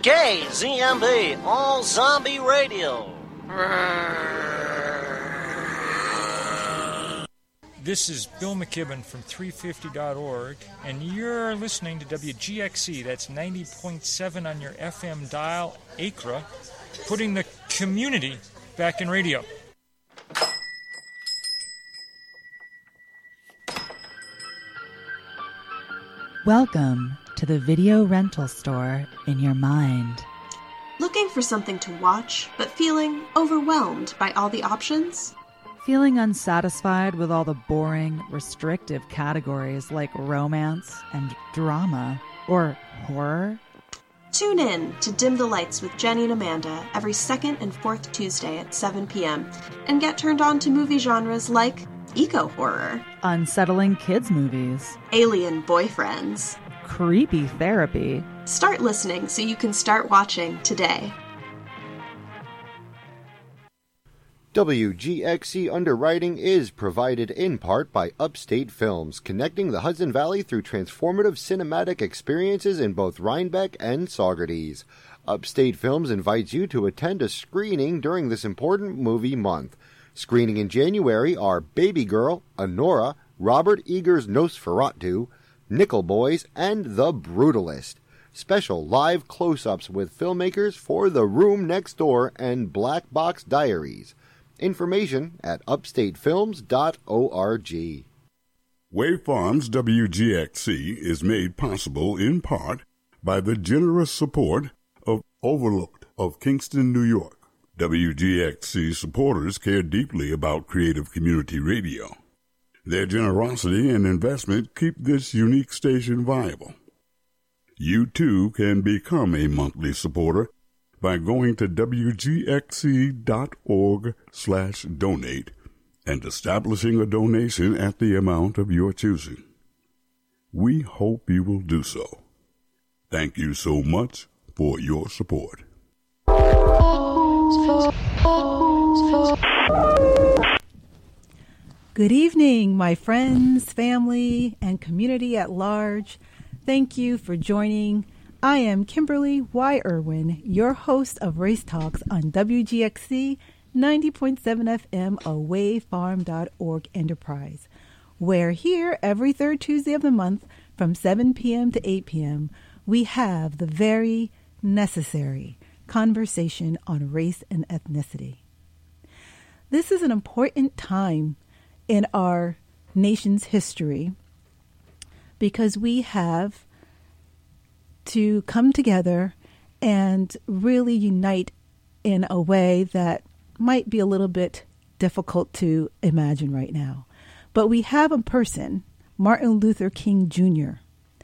KZMB All Zombie Radio. This is Bill McKibben from 350.org, and you're listening to WGXC. That's 90.7 on your FM dial, Acra, putting the community back in radio. Welcome to the video rental store in your mind. Looking for something to watch, but feeling overwhelmed by all the options? Feeling unsatisfied with all the boring, restrictive categories like romance and drama or horror? Tune in to Dim the Lights with Jenny and Amanda every second and fourth Tuesday at 7 p.m. and get turned on to movie genres like eco-horror, unsettling kids movies, alien boyfriends, creepy therapy. Start listening so you can start watching today. WGXC underwriting is provided in part by Upstate Films, connecting the Hudson Valley through transformative cinematic experiences in both Rhinebeck and Saugerties. Upstate Films invites you to attend a screening during this important movie month. Screening in January are Baby Girl, Anora, Robert Eager's Nosferatu, Nickel Boys, and The Brutalist. Special live close-ups with filmmakers for The Room Next Door and Black Box Diaries. Information at upstatefilms.org. Wave Farms WGXC is made possible in part by the generous support of Overlooked of Kingston, New York. WGXC supporters care deeply about creative community radio. Their generosity and investment keep this unique station viable. You too can become a monthly supporter by going to wgxc.org/donate and establishing a donation at the amount of your choosing. We hope you will do so. Thank you so much for your support. Good evening, my friends, family, and community at large. Thank you for joining. I am Kimberly Y. Irwin, your host of Race Talks on WGXC 90.7 FM, a wavefarm.org enterprise, where here every third Tuesday of the month from 7 p.m. to 8 p.m., we have the very necessary conversation on race and ethnicity. This is an important time in our nation's history because we have to come together and really unite in a way that might be a little bit difficult to imagine right now. But we have a person, Martin Luther King Jr.,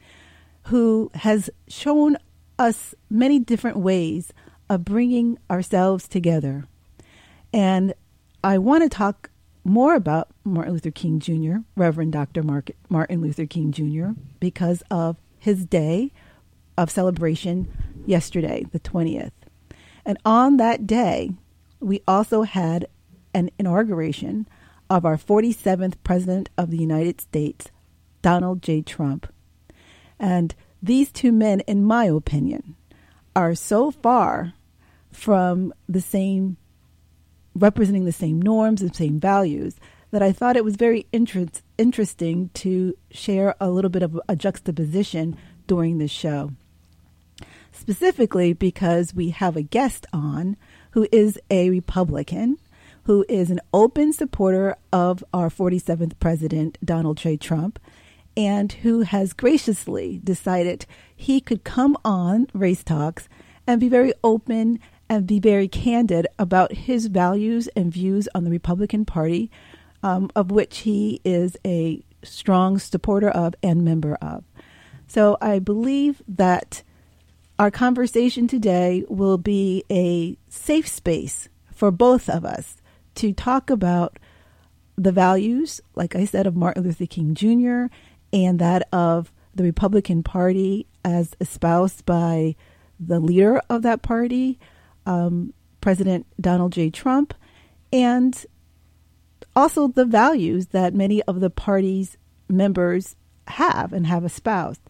who has shown us many different ways of bringing ourselves together. And I want to talk more about Martin Luther King Jr., Reverend Dr. Martin Luther King Jr., because of his day of celebration yesterday, the 20th. And on that day, we also had an inauguration of our 47th President of the United States, Donald J. Trump. And these two men, in my opinion, are so far from the same, representing the same norms and same values, that I thought it was very interesting to share a little bit of a juxtaposition during this show. Specifically because we have a guest on who is a Republican, who is an open supporter of our 47th President, Donald J. Trump, and who has graciously decided he could come on Race Talks and be very open and be very candid about his values and views on the Republican Party, of which he is a strong supporter of and member of. So I believe that our conversation today will be a safe space for both of us to talk about the values, like I said, of Martin Luther King Jr. and that of the Republican Party as espoused by the leader of that party, President Donald J. Trump, and also the values that many of the party's members have and have espoused.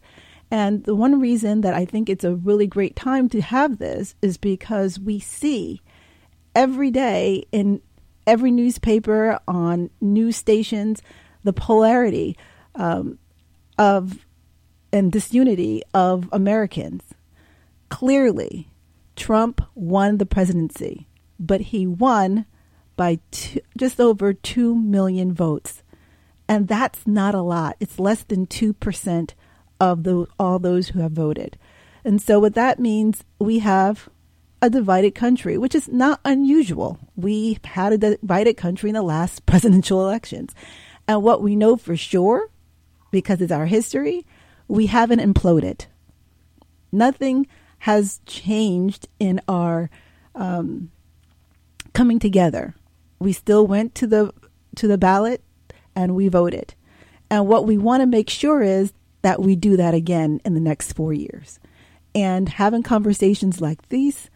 And the one reason that I think it's a really great time to have this is because we see every day in every newspaper, on news stations, the polarity of and disunity of Americans. Clearly, Trump won the presidency, but he won by just over 2 million votes. And that's not a lot. It's less than 2% of all those who have voted. And so what that means, we have a divided country, which is not unusual. We had a divided country in the last presidential elections. And what we know for sure, because it's our history, we haven't imploded. Nothing has changed in our coming together. We still went to the ballot and we voted. And what we want to make sure is that we do that again in the next 4 years. And having conversations like this,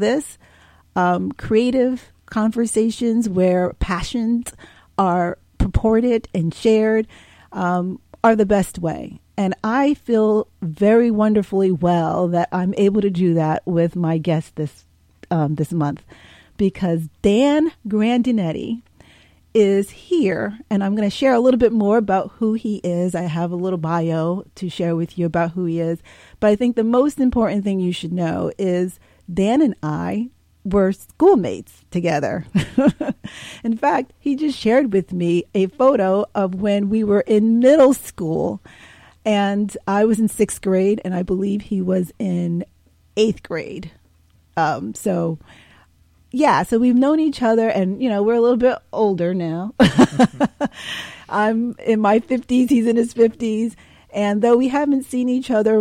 creative conversations where passions are purported and shared, are the best way. And I feel very wonderfully well that I'm able to do that with my guest this month, because Dan Grandinetti is here, and I'm going to share a little bit more about who he is. I have a little bio to share with you about who he is, but I think the most important thing you should know is Dan and I were schoolmates together. In fact, he just shared with me a photo of when we were in middle school, and I was in 6th grade, and I believe he was in 8th grade. So we've known each other, and, we're a little bit older now. I'm in my 50s, he's in his 50s. And though we haven't seen each other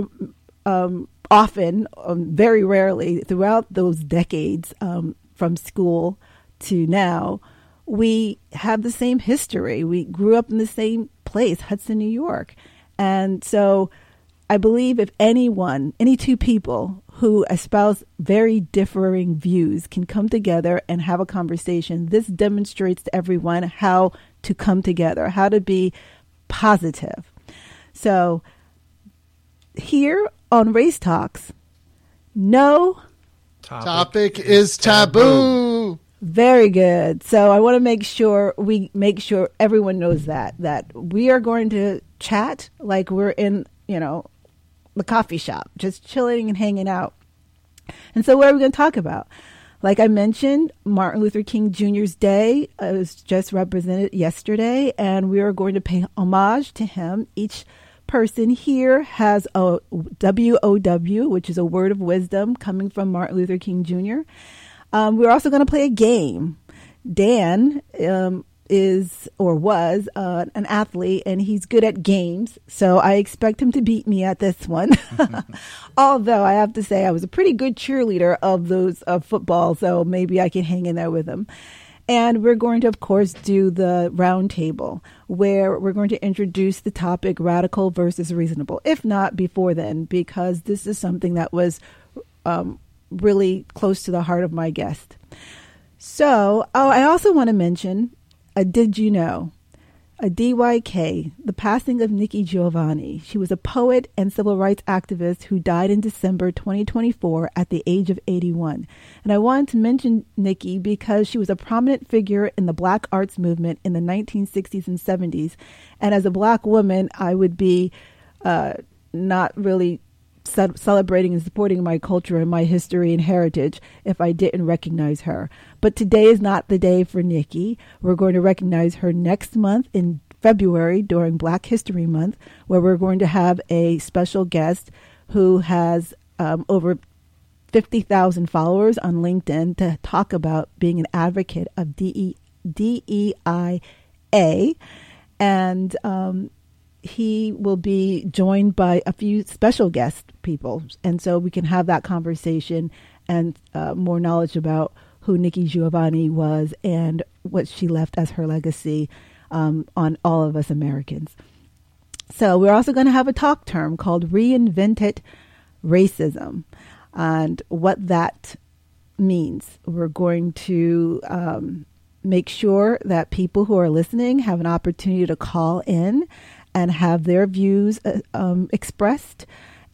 often, very rarely throughout those decades from school to now, we have the same history. We grew up in the same place, Hudson, New York. And so I believe if any two people who espouse very differing views can come together and have a conversation, this demonstrates to everyone how to come together, how to be positive. So here on Race Talks, no topic is taboo. Very good. So I want to make sure everyone knows that we are going to chat like we're in, the coffee shop, just chilling and hanging out. And so what are we going to talk about? Like I mentioned, Martin Luther King Jr.'s day was just represented yesterday, and we are going to pay homage to him. Each person here has a WOW, which is a word of wisdom coming from Martin Luther King Jr. We're also going to play a game. Dan was an athlete, and he's good at games, so I expect him to beat me at this one. Although I have to say I was a pretty good cheerleader of football, so maybe I can hang in there with him. And we're going to, of course, do the round table, where we're going to introduce the topic radical versus reasonable, if not before then, because this is something that was really close to the heart of my guest. So, I also want to mention a Did You Know? A DYK, the passing of Nikki Giovanni. She was a poet and civil rights activist who died in December 2024 at the age of 81. And I wanted to mention Nikki because she was a prominent figure in the Black arts movement in the 1960s and 70s. And as a Black woman, I would be not really celebrating and supporting my culture and my history and heritage if I didn't recognize her. But today is not the day for Nikki. We're going to recognize her next month in February during Black History Month, where we're going to have a special guest who has over 50,000 followers on LinkedIn to talk about being an advocate of DEIA. And he will be joined by a few special guest people. And so we can have that conversation and more knowledge about who Nikki Giovanni was and what she left as her legacy on all of us Americans. So we're also going to have a talk term called Reinvented Racism and what that means. We're going to make sure that people who are listening have an opportunity to call in and have their views expressed.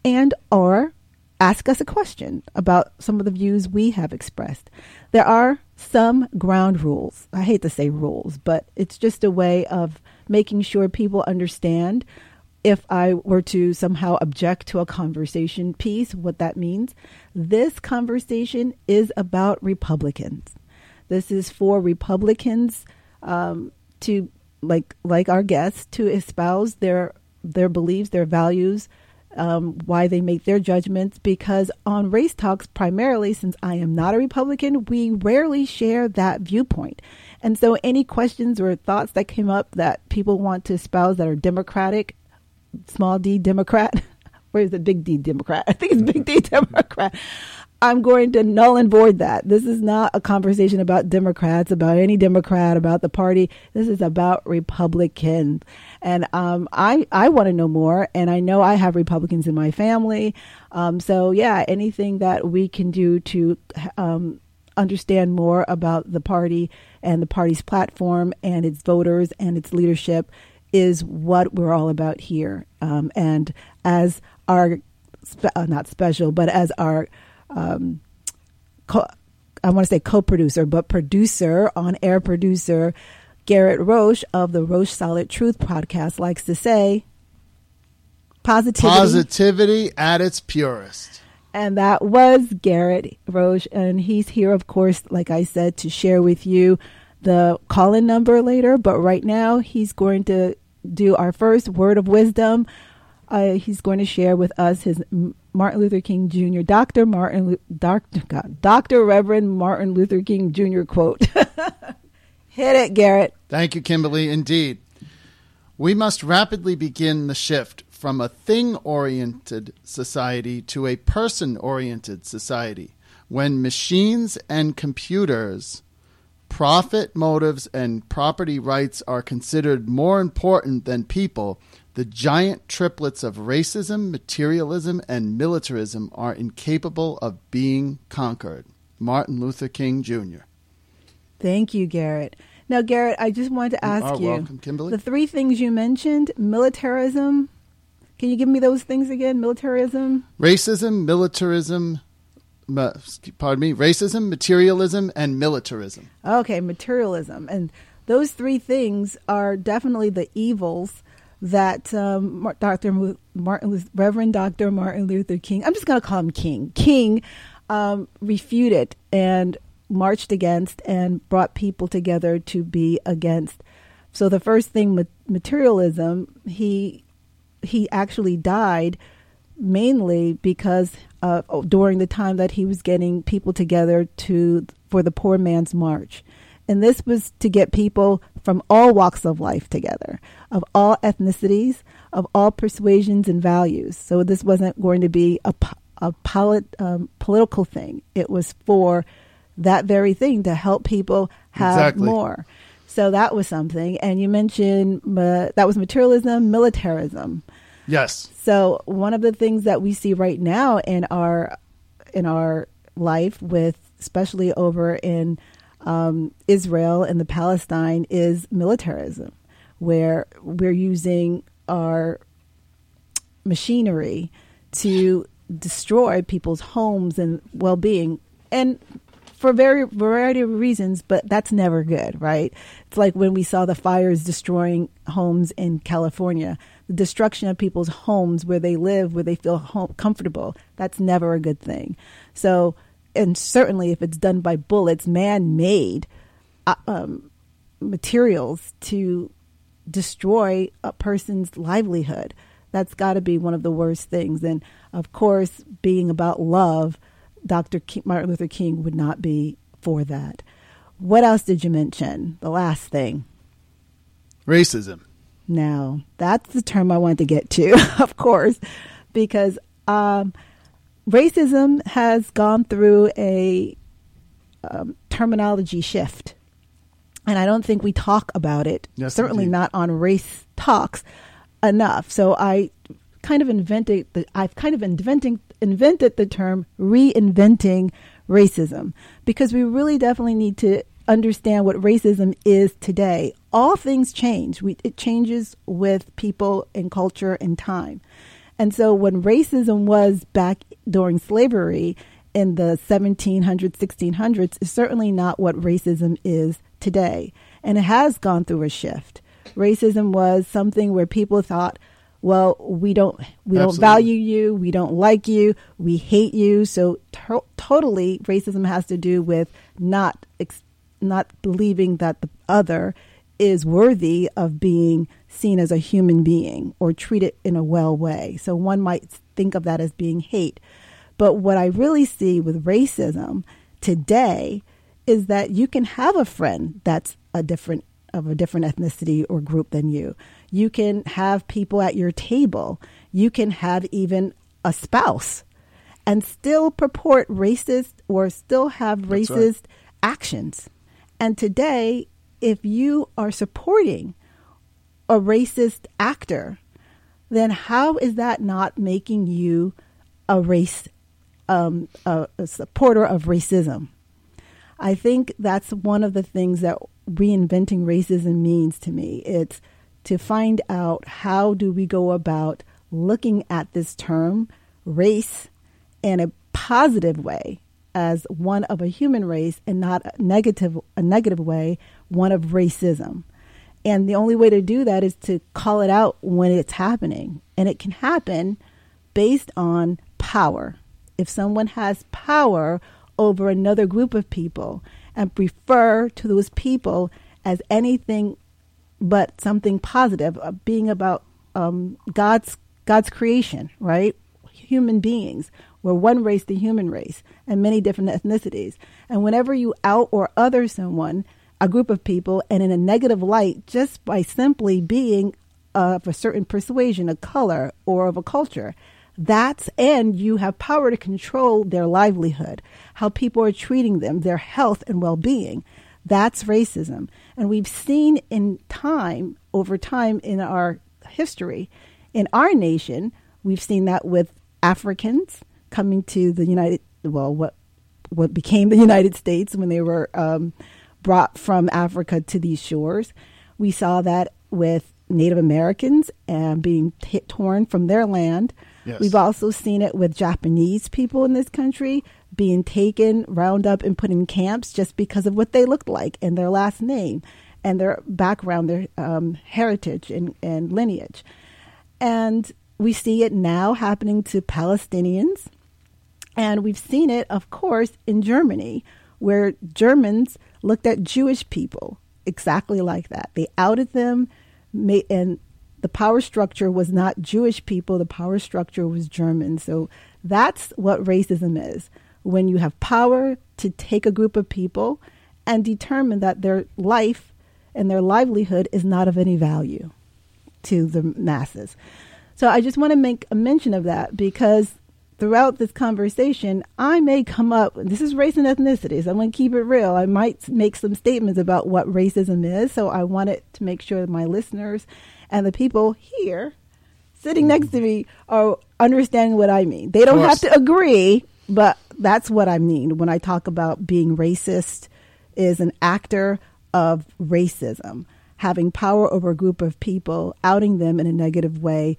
and or ask us a question about some of the views we have expressed. There are some ground rules. I hate to say rules, but it's just a way of making sure people understand if I were to somehow object to a conversation piece, what that means. This conversation is about Republicans. This is for Republicans to, like our guests, to espouse their beliefs, their values, why they make their judgments, because on Race Talks, primarily, since I am not a Republican, we rarely share that viewpoint. And so any questions or thoughts that came up that people want to espouse that are Democratic, small d Democrat, where is it, big D Democrat? I think it's big D Democrat. I'm going to null and void that. This is not a conversation about Democrats, about any Democrat, about the party. This is about Republicans. And I want to know more. And I know I have Republicans in my family. So, yeah, anything that we can do to understand more about the party and the party's platform and its voters and its leadership is what we're all about here. And as our, not special, but as our I want to say co-producer, but producer, on-air producer, Garrett Roche of the Roche Solid Truth podcast likes to say, positivity at its purest. And that was Garrett Roche. And he's here, of course, like I said, to share with you the call-in number later. But right now, he's going to do our first word of wisdom. He's going to share with us his Martin Luther King Jr., Dr. Reverend Martin Luther King Jr. quote. Hit it, Garrett. Thank you, Kimberly. Indeed. We must rapidly begin the shift from a thing-oriented society to a person-oriented society. When machines and computers, profit motives, and property rights are considered more important than people, the giant triplets of racism, materialism, and militarism are incapable of being conquered. Martin Luther King Jr. Thank you, Garrett. Now, Garrett, I just wanted to ask you, welcome, Kimberly. The three things you mentioned, militarism. Can you give me those things again? Militarism? Racism, militarism, racism, materialism, and militarism. Okay, materialism. And those three things are definitely the evils that Reverend Dr. Martin Luther King, I'm just going to call him King, refuted and marched against and brought people together to be against. So the first thing, materialism, he actually died mainly because during the time that he was getting people together for the Poor Man's March. And this was to get people from all walks of life together, of all ethnicities, of all persuasions and values. So this wasn't going to be a political thing. It was for that very thing, to help people have more. So that was something. And you mentioned that was materialism, militarism. Yes. So one of the things that we see right now in our life, with especially over in Israel and the Palestine, is militarism, where we're using our machinery to destroy people's homes and well-being, and for variety of reasons, but that's never good, right? It's like when we saw the fires destroying homes in California, the destruction of people's homes where they live, where they feel comfortable. That's never a good thing. So, and certainly if it's done by bullets, man-made materials to destroy a person's livelihood, that's got to be one of the worst things. And of course, being about love, Martin Luther King would not be for that. What else did you mention? The last thing. Racism. Now, that's the term I wanted to get to, of course, because racism has gone through a terminology shift. And I don't think we talk about it, certainly not on Race Talks, enough. So I've kind of invented the term reinventing racism, because we really definitely need to understand what racism is today. All things change. It changes with people and culture and time. And so when racism was back during slavery in the 1700s, 1600s, is certainly not what racism is today. And it has gone through a shift. Racism was something where people thought, well, we don't value you, we don't like you, we hate you. So totally racism has to do with not believing that the other is worthy of being seen as a human being or treated in a well way. So one might think of that as being hate. But what I really see with racism today is that you can have a friend that's of a different ethnicity or group than you. You can have people at your table. You can have even a spouse and still purport racist or still have racist actions. And today, if you are supporting a racist actor, then how is that not making you a supporter of racism? I think that's one of the things that reinventing racism means to me. It's to find out how do we go about looking at this term, race, in a positive way as one of a human race and not a negative way, one of racism. And the only way to do that is to call it out when it's happening. And it can happen based on power. If someone has power over another group of people and refer to those people as anything but something positive, being about God's creation, right? Human beings. We're one race, the human race, and many different ethnicities. And whenever you out or other someone, a group of people, and in a negative light, just by simply being of a certain persuasion, a color, or of a culture, and you have power to control their livelihood, how people are treating them, their health and well-being. That's racism. And we've seen over time in our history, in our nation, we've seen that with Africans coming to the what became the United States when they were brought from Africa to these shores. We saw that with Native Americans and being torn from their land. Yes. We've also seen it with Japanese people in this country being taken, round up, and put in camps just because of what they looked like and their last name and their background, their heritage and lineage. And we see it now happening to Palestinians. And we've seen it, of course, in Germany, where Germans looked at Jewish people exactly like that. They outed them, and the power structure was not Jewish people. The power structure was German. So that's what racism is. When you have power to take a group of people and determine that their life and their livelihood is not of any value to the masses. So I just want to make a mention of that because throughout this conversation, I may come up, this is race and ethnicities. I'm going to keep it real. I might make some statements about what racism is. So I wanted to make sure that my listeners and the people here sitting next to me are understanding what I mean. They don't have to agree, but that's what I mean when I talk about being racist is an actor of racism, having power over a group of people, outing them in a negative way,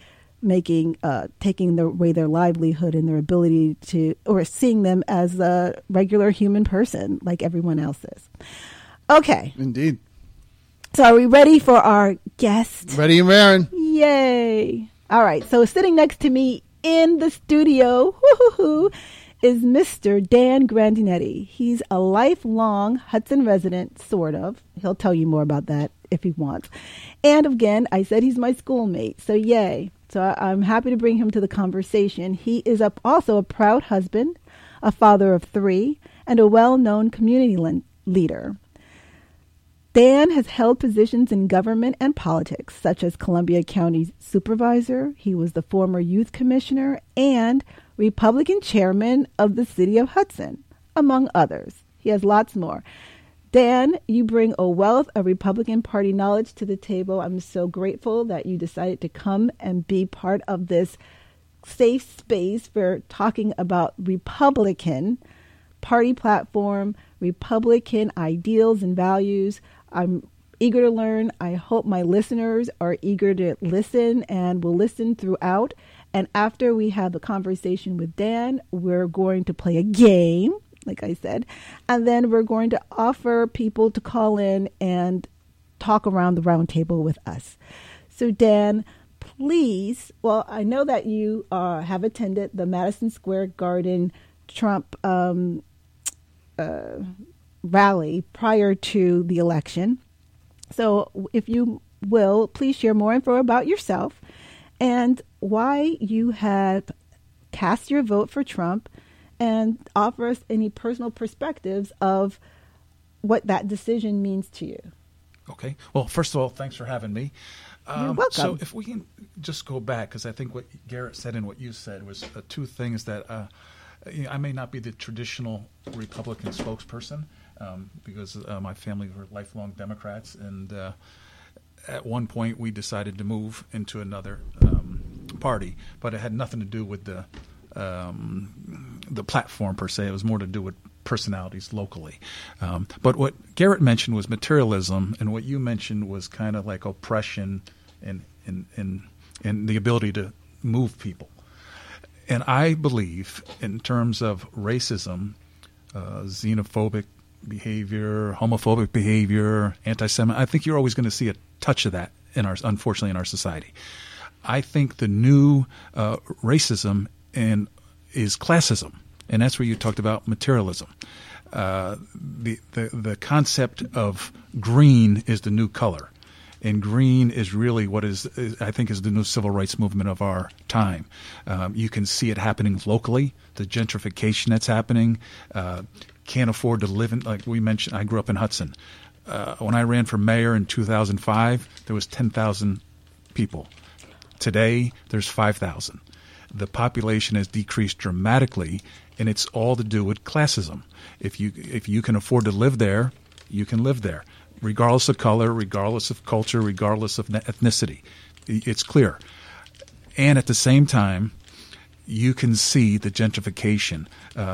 taking away their livelihood and their ability to, or seeing them as a regular human person like everyone else is. Okay. Indeed. So are we ready for our guest? Ready and raring. Yay. All right. So sitting next to me in the studio is Mr. Dan Grandinetti. He's a lifelong Hudson resident, sort of. He'll tell you more about that if he wants. And again, I said he's my schoolmate. So yay. So I'm happy to bring him to the conversation. He is also a proud husband, a father of 3, and a well-known community leader. Dan has held positions in government and politics, such as Columbia County Supervisor. He was the former youth commissioner and Republican chairman of the city of Hudson, among others. He has lots more. Dan, you bring a wealth of Republican Party knowledge to the table. I'm so grateful that you decided to come and be part of this safe space for talking about Republican Party platform, Republican ideals and values. I'm eager to learn. I hope my listeners are eager to listen and will listen throughout And after we have the conversation with Dan, we're going to play a game, like I said, and then we're going to offer people to call in and talk around the round table with us. So Dan, please, well, I know that you have attended the Madison Square Garden Trump rally prior to the election. So if you will, please share more info about yourself and why you have cast your vote for Trump, and offer us any personal perspectives of what that decision means to you. Okay. Well, first of all, thanks for having me. You're welcome. So if we can just go back, because I think what Garrett said and what you said was two things that I may not be the traditional Republican spokesperson because my family were lifelong Democrats, and at one point we decided to move into another party, but it had nothing to do with the platform per se. It was more to do with personalities locally. But what Garrett mentioned was materialism, and what you mentioned was kind of like oppression and the ability to move people. And I believe in terms of racism, xenophobic behavior, homophobic behavior, anti-Semitic, I think you're always going to see a touch of that unfortunately in our society. I think the new racism is classism. And that's where you talked about materialism. The concept of green is the new color, and green is really what I think is the new civil rights movement of our time. You can see it happening locally, the gentrification that's happening. Can't afford to live in, like we mentioned. I grew up in Hudson. When I ran for mayor in 2005, there was 10,000 people. Today, there's 5,000. The population has decreased dramatically, and it's all to do with classism. If you can afford to live there, you can live there, regardless of color, regardless of culture, regardless of ethnicity. It's clear. And at the same time, you can see the gentrification.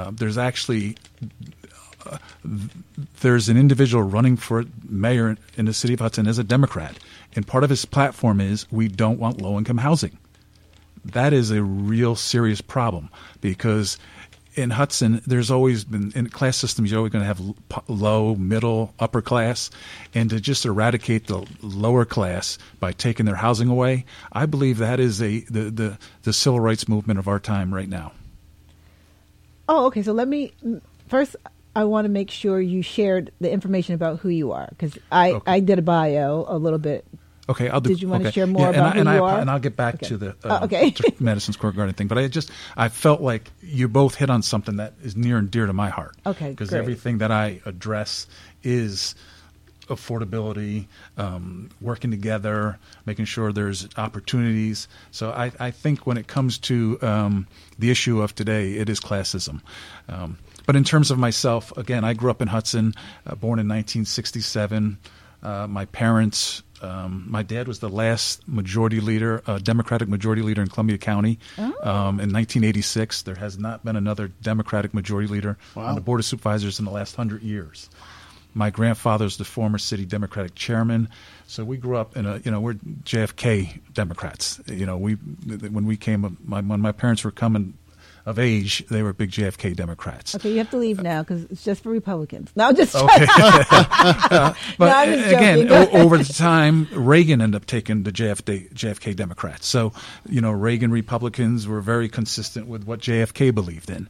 There's an individual running for mayor in the city of Hudson as a Democrat, and part of his platform is we don't want low-income housing. That is a real serious problem, because in Hudson, there's always been, in class systems, you're always going to have low, middle, upper class. And to just eradicate the lower class by taking their housing away, I believe that is the civil rights movement of our time right now. Oh, okay. So first, I want to make sure you shared the information about who you are, because I did a bio a little bit. Okay, I'll do. Did you want to okay. share more about who you are? And I'll get back to the okay. Madison Square Garden thing. But I felt like you both hit on something that is near and dear to my heart. Okay, because great. everything that I address is affordability, working together, making sure there's opportunities. So I think when it comes to the issue of today, it is classism. But in terms of myself, again, I grew up in Hudson, born in 1967. My parents. My dad was the last majority leader, Democratic majority leader in Columbia County in 1986. There has not been another Democratic majority leader on the Board of Supervisors in the last 100 years. My grandfather's the former city Democratic chairman. So we grew up we're JFK Democrats. When my parents were coming of age, they were big JFK Democrats. Okay, you have to leave now because it's just for Republicans. No, I'm just okay. But I'm just again, over the time, Reagan ended up taking the JFK Democrats. So, Reagan Republicans were very consistent with what JFK believed in.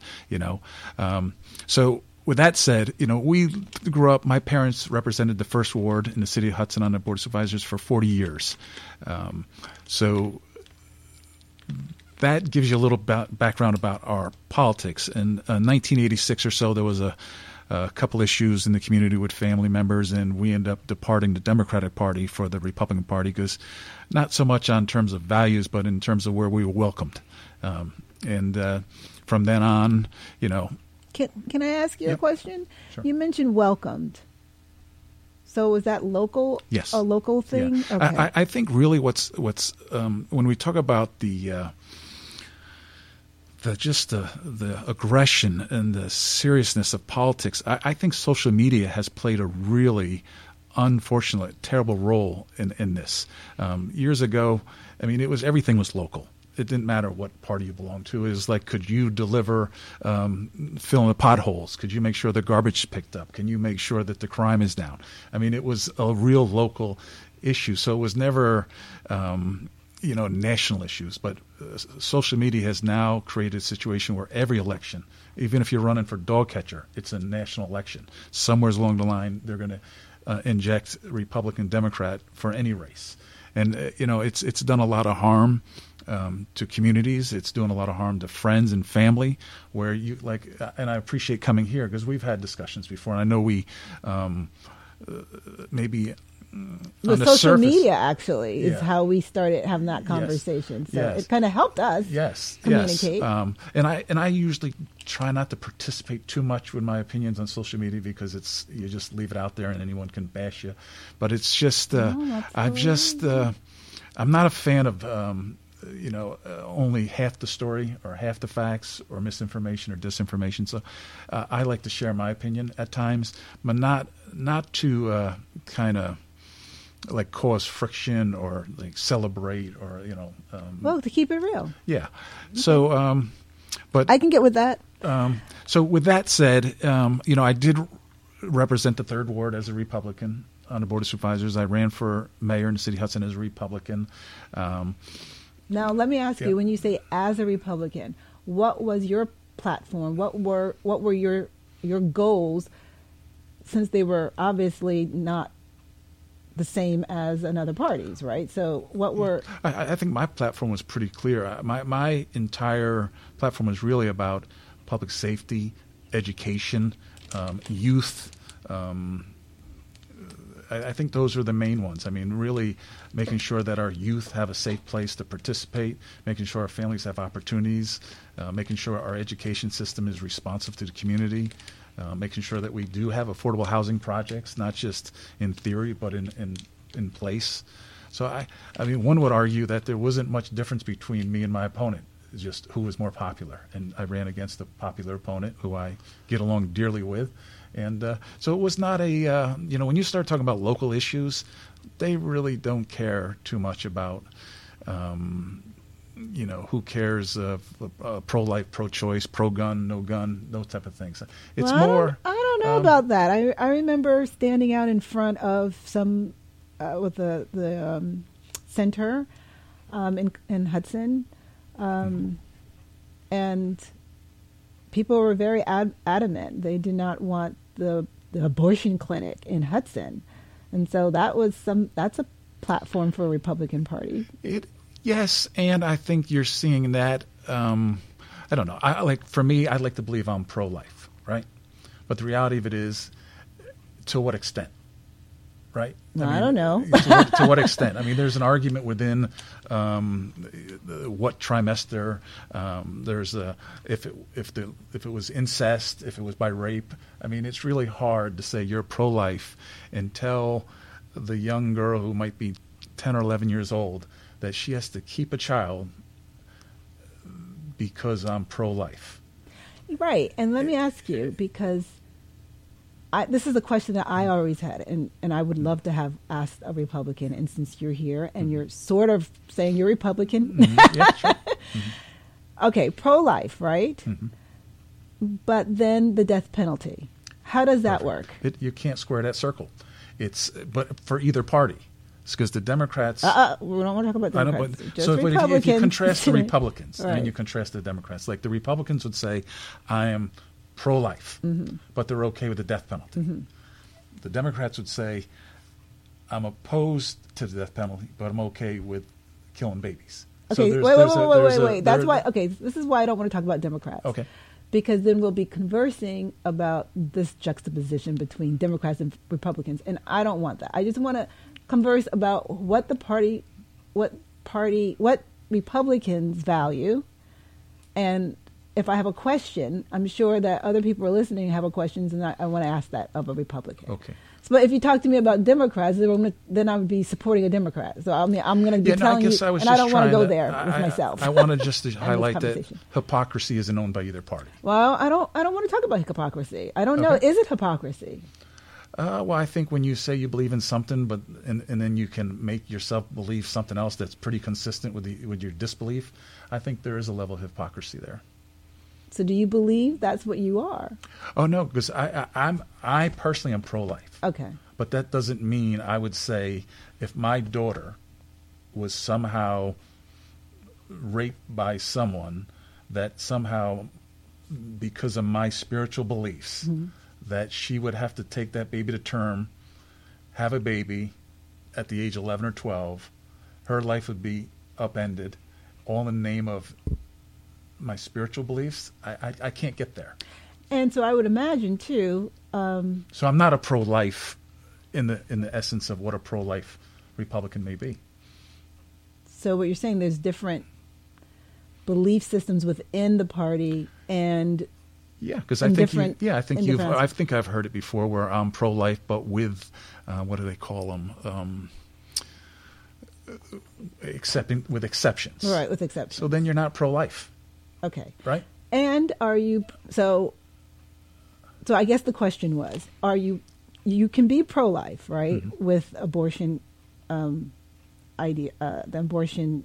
So with that said, we grew up. My parents represented the First Ward in the city of Hudson on the Board of Supervisors for 40 years. So that gives you a little background about our politics. In 1986 or so, there was a couple issues in the community with family members, and we ended up departing the Democratic Party for the Republican Party, because not so much on terms of values, but in terms of where we were welcomed. And from then on, Can I ask you a question? Sure. You mentioned welcomed. So is that local? Yes. A local thing? Yeah. Okay. I think really what's when we talk about the aggression and the seriousness of politics, I think social media has played a really unfortunate, terrible role in this. Years ago, everything was local. it didn't matter what party you belonged to. It was like, could you deliver, fill in the potholes? Could you make sure the garbage is picked up? Can you make sure that the crime is down? I mean, it was a real local issue. So it was never, national issues. But social media has now created a situation where every election, even if you're running for dog catcher, it's a national election. Somewhere along the line, they're going to inject Republican, Democrat for any race. And, it's done a lot of harm to communities. It's doing a lot of harm to friends and family where you and I appreciate coming here because we've had discussions before. And I know we maybe the social surface, media actually is how we started having that conversation. Yes. So Yes. it kind of helped us communicate. Yes. And I usually try not to participate too much with my opinions on social media because you just leave it out there and anyone can bash you. But it's just I'm not a fan of only half the story or half the facts or misinformation or disinformation. So I like to share my opinion at times, but not to kind of like cause friction or like celebrate or to keep it real. Yeah. So but I can get with that. So with that said, I did represent the 3rd Ward as a Republican on the Board of Supervisors. I ran for mayor in the city of Hudson as a Republican. Now let me ask you, when you say as a Republican, what was your platform? What were your goals, since they were obviously not the same as another party's, right? So what were... I think my platform was pretty clear. My entire platform was really about public safety, education, youth. I think those are the main ones. I mean, really making sure that our youth have a safe place to participate, making sure our families have opportunities, making sure our education system is responsive to the community, making sure that we do have affordable housing projects, not just in theory, but in place. So, I mean, one would argue that there wasn't much difference between me and my opponent, just who was more popular. And I ran against a popular opponent who I get along dearly with. And so it was not when you start talking about local issues, they really don't care too much about, who cares, pro-life, pro-choice, pro-gun, no gun, those type of things. It's more... I don't know about that. I remember standing out in front of some, with the center in Hudson, and people were very adamant. They did not want the abortion clinic in Hudson. And so that's a platform for a Republican Party. Yes, and I think you're seeing that. I don't know. For me, I'd like to believe I'm pro-life, right? But the reality of it is, to what extent, right? I don't know. To what extent? I mean, there's an argument within what trimester. There's if it was incest, if it was by rape. I mean, it's really hard to say you're pro-life and tell the young girl who might be 10 or 11 years old that she has to keep a child because I'm pro-life. Right. And let me ask you, because this is a question that I always had, and I would love to have asked a Republican, and since you're here and you're sort of saying you're Republican. Mm-hmm. Yeah, sure. Mm-hmm. Okay, pro-life, right? Mm-hmm. But then the death penalty. How does that work? You can't square that circle. But for either party. It's because the Democrats... we don't want to talk about Democrats. If you contrast the Republicans right. and you contrast the Democrats, like the Republicans would say, I am pro-life, mm-hmm. but they're okay with the death penalty. Mm-hmm. The Democrats would say, I'm opposed to the death penalty, but I'm okay with killing babies. Okay, so wait. That's why. Okay, this is why I don't want to talk about Democrats. Okay. Because then we'll be conversing about this juxtaposition between Democrats and Republicans, and I don't want that. I just want to converse about what Republicans value, and if I have a question, I'm sure that other people are listening and have a questions, and I want to ask that of a Republican. Okay. So, but if you talk to me about Democrats, then I would be supporting a Democrat. So I'm going to be telling you, and I don't want to go there with myself. I wanted just to highlight that hypocrisy isn't owned by either party. Well, I don't want to talk about hypocrisy. I don't know. Is it hypocrisy? Well, I think when you say you believe in something, and then you can make yourself believe something else that's pretty consistent with your disbelief, I think there is a level of hypocrisy there. So do you believe that's what you are? Oh no, because I personally am pro-life. Okay. But that doesn't mean I would say if my daughter was somehow raped by someone, that somehow because of my spiritual beliefs, that she would have to take that baby to term, have a baby at the age of 11 or 12, her life would be upended, all in the name of my spiritual beliefs. I can't get there. And so I would imagine too. So I'm not a pro-life in the essence of what a pro-life Republican may be. So what you're saying, there's different belief systems within the party, and yeah, because I think I've heard it before where I'm pro-life, but with what do they call them? With exceptions. Right, with exceptions. So then you're not pro-life. Okay. Right. And are you so I guess the question was, are you can be pro-life, right? Mm-hmm. With abortion idea, the abortion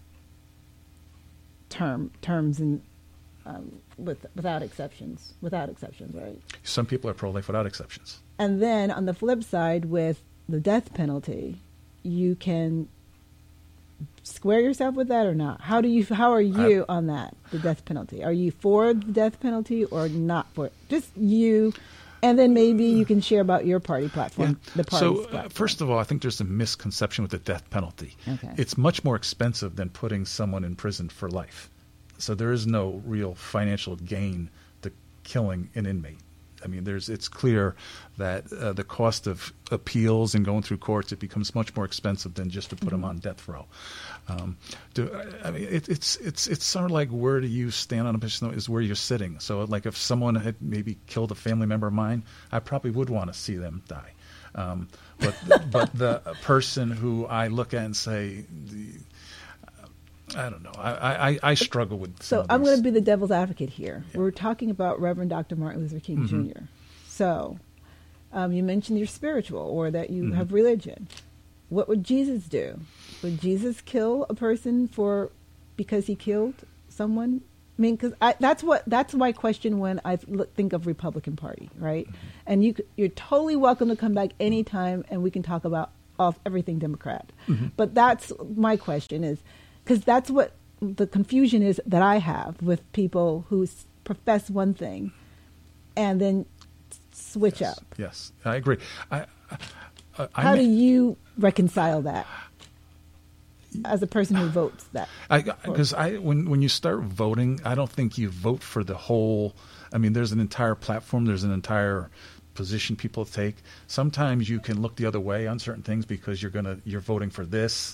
terms and without exceptions, right? Some people are pro-life without exceptions. And then on the flip side, with the death penalty, you can square yourself with that or not? How are you on that, the death penalty? Are you for the death penalty or not for it? Just you, and then maybe you can share about your party platform, the party's platform. First of all, I think there's a misconception with the death penalty. Okay. It's much more expensive than putting someone in prison for life. So there is no real financial gain to killing an inmate. I mean, it's clear that the cost of appeals and going through courts, it becomes much more expensive than just to put them on death row. It's sort of like, where do you stand on a position is where you're sitting. So like if someone had maybe killed a family member of mine, I probably would want to see them die. But the person who I look at and say, I don't know. I struggle with some of I'm these. going to be the devil's advocate here. Yeah. We're talking about Reverend Dr. Martin Luther King Jr. So you mentioned you're spiritual or that you have religion. What would Jesus do? Would Jesus kill a person because he killed someone? I mean, because that's my question when I think of Republican Party, right? And you're totally welcome to come back anytime, and we can talk about everything Democrat. But that's my question is, because that's what the confusion is that I have with people who profess one thing and then switch up. Yes, I agree. How do you reconcile that as a person who votes that? Because when you start voting, I don't think you vote for the whole. I mean, there's an entire platform. There's an entire position people take. Sometimes you can look the other way on certain things because you're voting for this.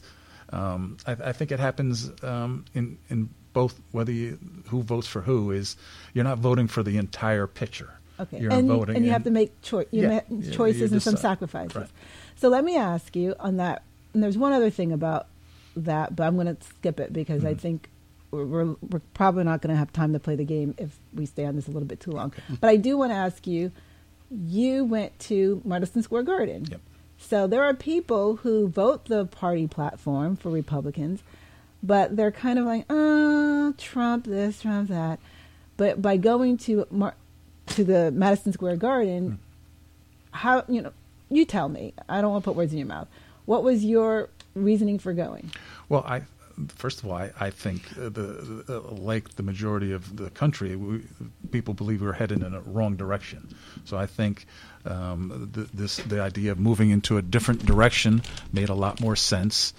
I think it happens in both, who votes for who is, you're not voting for the entire picture. Okay, you're voting, and you have to make choices and some sacrifices. Right. So let me ask you on that, and there's one other thing about that, but I'm going to skip it because I think we're probably not going to have time to play the game if we stay on this a little bit too long. Okay. But I do want to ask you, you went to Madison Square Garden. Yep. So there are people who vote the party platform for Republicans, but they're kind of like, Trump this, Trump that. But by going to the Madison Square Garden, how, you tell me. I don't want to put words in your mouth. What was your reasoning for going? Well, first of all, I think like the majority of the country, people believe we're headed in a wrong direction. So I think the idea of moving into a different direction made a lot more sense.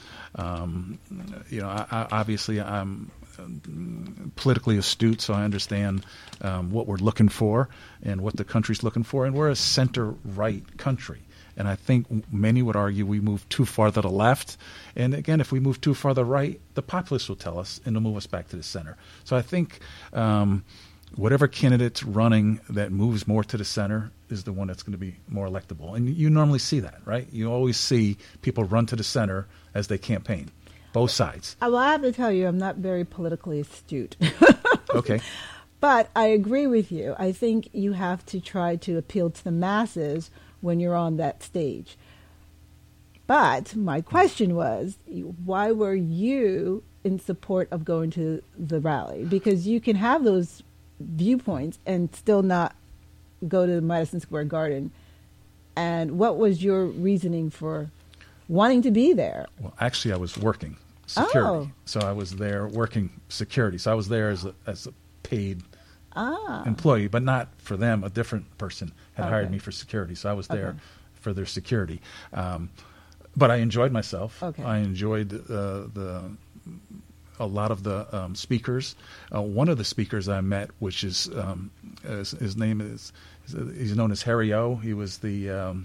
Obviously I'm politically astute, so I understand what we're looking for and what the country's looking for, and we're a center-right country. And I think many would argue we move too far to the left. And again, if we move too far to the right, the populists will tell us and they'll move us back to the center. So I think whatever candidate's running that moves more to the center is the one that's going to be more electable. And you normally see that, right? You always see people run to the center as they campaign, both sides. Well, I have to tell you, I'm not very politically astute. Okay. But I agree with you. I think you have to try to appeal to the masses when you're on that stage. But my question was, why were you in support of going to the rally? Because you can have those viewpoints and still not go to the Madison Square Garden. And what was your reasoning for wanting to be there? Well, actually, I was working security. Oh. So I was there working security. So I was there as a paid employee, but not for them. A different person had hired me for security. So I was there for their security. But I enjoyed myself. Okay. I enjoyed a lot of the speakers. One of the speakers I met, which is his name is, he's known as Harry O. He was the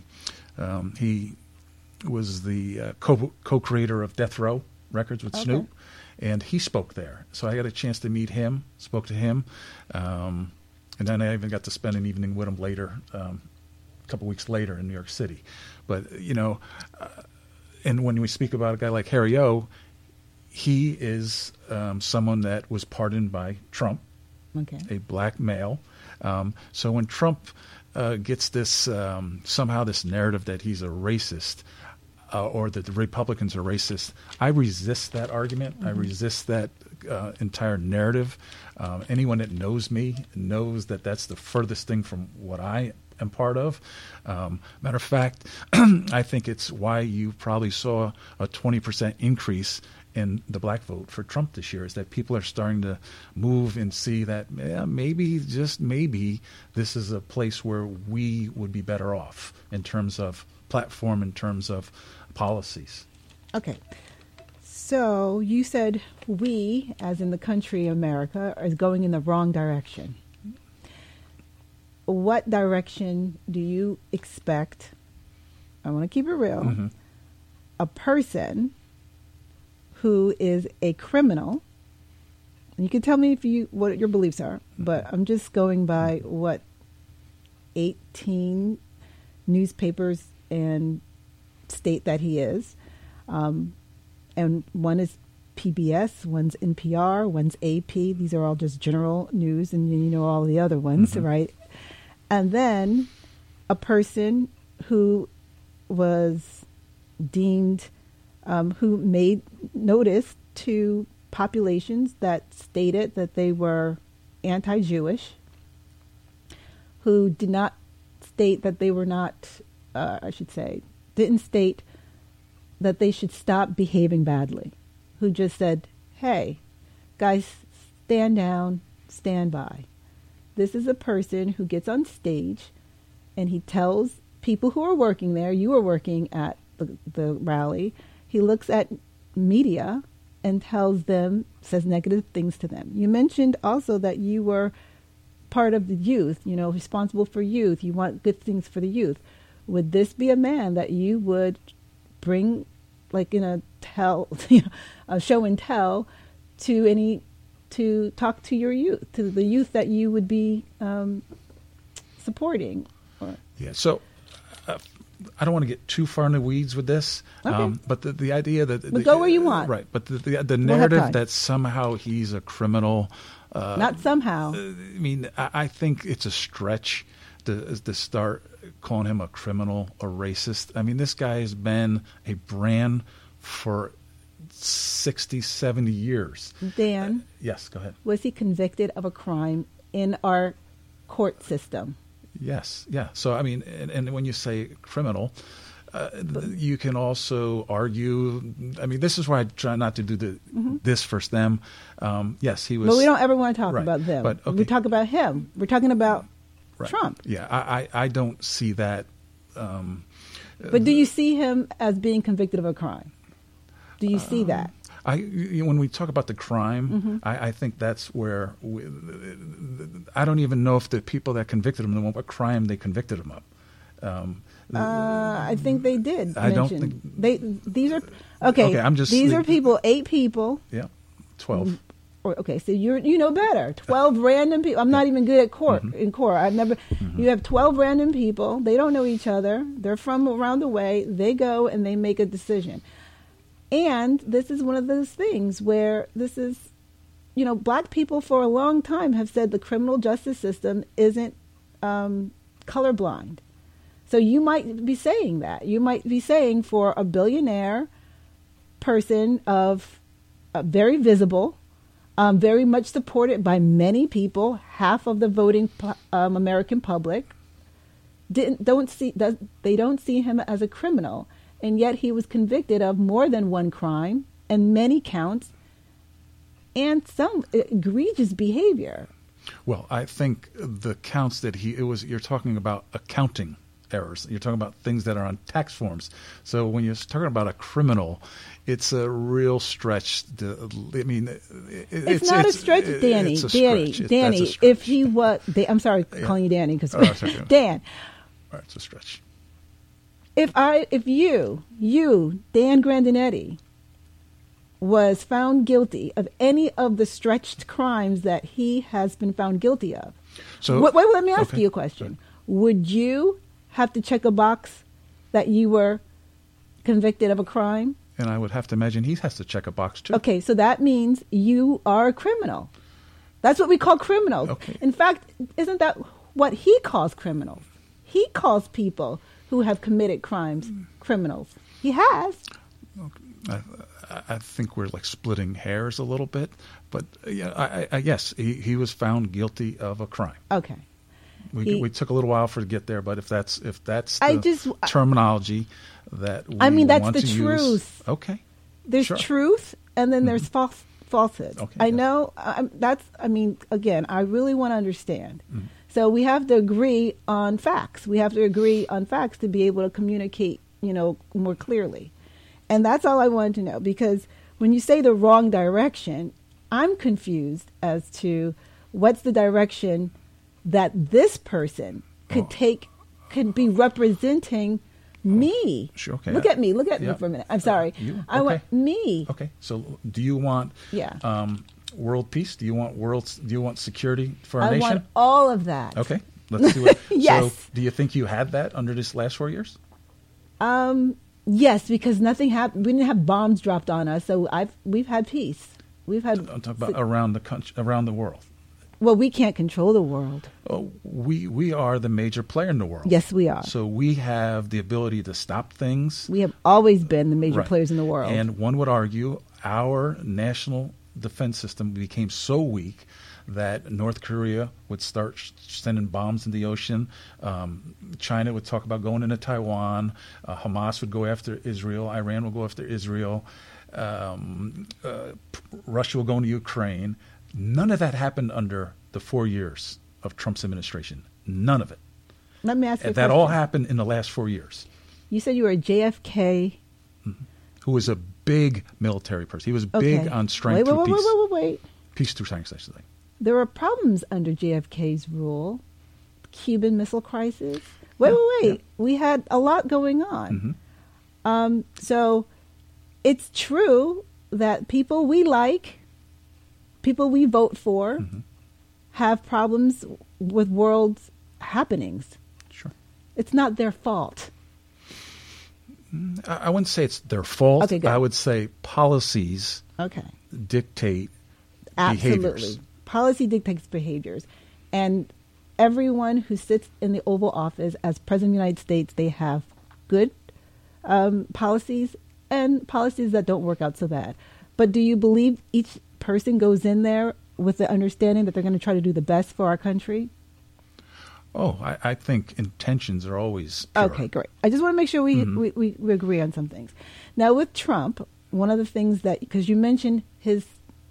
co-creator of Death Row Records with Snoop, and he spoke there. So I got a chance to meet him, spoke to him, and then I even got to spend an evening with him later, a couple weeks later in New York City. But and when we speak about a guy like Harry O, he is someone that was pardoned by Trump, a black male. So when Trump gets this somehow this narrative that he's a racist or that the Republicans are racist, I resist that argument. I resist that entire narrative. Anyone that knows me knows that that's the furthest thing from what I am part of. Matter of fact, I think it's why you probably saw a 20% increase in the black vote for Trump this year, is that people are starting to move and see that maybe, just maybe, this is a place where we would be better off in terms of platform, in terms of policies. Okay. So you said we, as in the country America, is going in the wrong direction. What direction do you expect, I want to keep it real, a person who is a criminal, and you can tell me what your beliefs are, but I'm just going by what 18 newspapers and state that he is, and one is PBS, one's NPR, one's AP. These are all just general news, and you know all the other ones, right? And then a person who was deemed, who made notice to populations that stated that they were anti-Jewish, who did not state that they were not, didn't state that they should stop behaving badly, who just said, hey, guys, stand down, stand by. This is a person who gets on stage and he tells people who are working there, you are working at the rally, he looks at media and tells them, says negative things to them. You mentioned also that you were part of the youth, responsible for youth. You want good things for the youth. Would this be a man that you would bring, like in a a show and tell, to talk to your youth, to the youth that you would be supporting? Yeah. So I don't want to get too far in the weeds with this, but the idea that go where you want, right? But the narrative that somehow he's a criminal, not somehow. I mean, I think it's a stretch to start calling him a criminal or racist. I mean, this guy has been a brand for 60, 70 years. Dan? Yes, go ahead. Was he convicted of a crime in our court system? Yes, yeah. So, I mean, and when you say criminal, you can also argue, I mean, this is why I try not to do this first them. Yes, he was. But we don't ever want to talk about them. But, okay. We talk about him. We're talking about Trump. Yeah, I don't see that. But do you see him as being convicted of a crime? Do you see that? When we talk about the crime, I think that's where I don't even know if the people that convicted him, what crime they convicted him of. I think they did. I don't think these are okay. These are people, 8 people. Yeah, 12. Okay, so you know better. 12 random people. I'm not even good at court. In court, I've never. You have 12 random people. They don't know each other. They're from around the way. They go and they make a decision. And this is one of those things where this is, black people for a long time have said the criminal justice system isn't colorblind. So you might be saying that. You might be saying for a billionaire person of very visible, very much supported by many people, half of the voting American public, they don't see him as a criminal, and yet he was convicted of more than one crime and many counts and some egregious behavior. Well, I think the counts that you're talking about accounting errors. You're talking about things that are on tax forms. So when you're talking about a criminal, it's a real stretch. It's not a stretch, Danny. Danny. If he was, I'm sorry, calling you Danny because Dan. All right, it's a stretch. If you, Dan Grandinetti, was found guilty of any of the stretched crimes that he has been found guilty of, so wait, let me ask you a question. Would you have to check a box that you were convicted of a crime? And I would have to imagine he has to check a box too. Okay, so that means you are a criminal. That's what we call criminals. Okay. In fact, isn't that what he calls criminals? He calls people who have committed crimes criminals. He has. I think we're like splitting hairs a little bit, but yes, he was found guilty of a crime. Okay. We took a little while to get there, but if that's the terminology that we that's want the to truth. Use, okay. There's truth, and then there's falsehood. Okay, I know. Again, I really want to understand. Mm-hmm. So we have to agree on facts. We have to agree on facts to be able to communicate, more clearly. And that's all I wanted to know, because when you say the wrong direction, I'm confused as to what's the direction that this person could take, could be representing me. Sure, okay. Look at me for a minute. I'm sorry. I want me. Okay. So do you want world peace? Do you want security for our nation? I want all of that. Okay. Let's do it. Yes. So do you think you had that under this last 4 years? Yes, because nothing happened. We didn't have bombs dropped on us, so we've had peace. We've had. I'm talking about around the country, around the world. Well, we can't control the world. Oh, we are the major player in the world. Yes, we are. So we have the ability to stop things. We have always been the major players in the world. And one would argue our national defense system became so weak that North Korea would start sending bombs in the ocean. China would talk about going into Taiwan. Hamas would go after Israel. Iran will go after Israel. Russia will go into Ukraine. None of that happened under the 4 years of Trump's administration. None of it. Let me ask you a that question. all happened in the last 4 years. You said you were a JFK. Mm-hmm. Who was a big military person. He was big on strength through peace. Wait. Peace through strength, I should say. There were problems under JFK's rule. Cuban Missile Crisis. Wait. Yeah. We had a lot going on. Mm-hmm. So it's true that people we like, people we vote for, mm-hmm. have problems with world happenings. Sure. It's not their fault. I wouldn't say it's their fault. Okay, good. I would say policies dictate behaviors. Policy dictates behaviors. And everyone who sits in the Oval Office as President of the United States, they have good policies and policies that don't work out so bad. But do you believe each person goes in there with the understanding that they're going to try to do the best for our country? Oh, I think intentions are always pure. Okay, great. I just want to make sure we agree on some things. Now, with Trump, one of the things that, because you mentioned his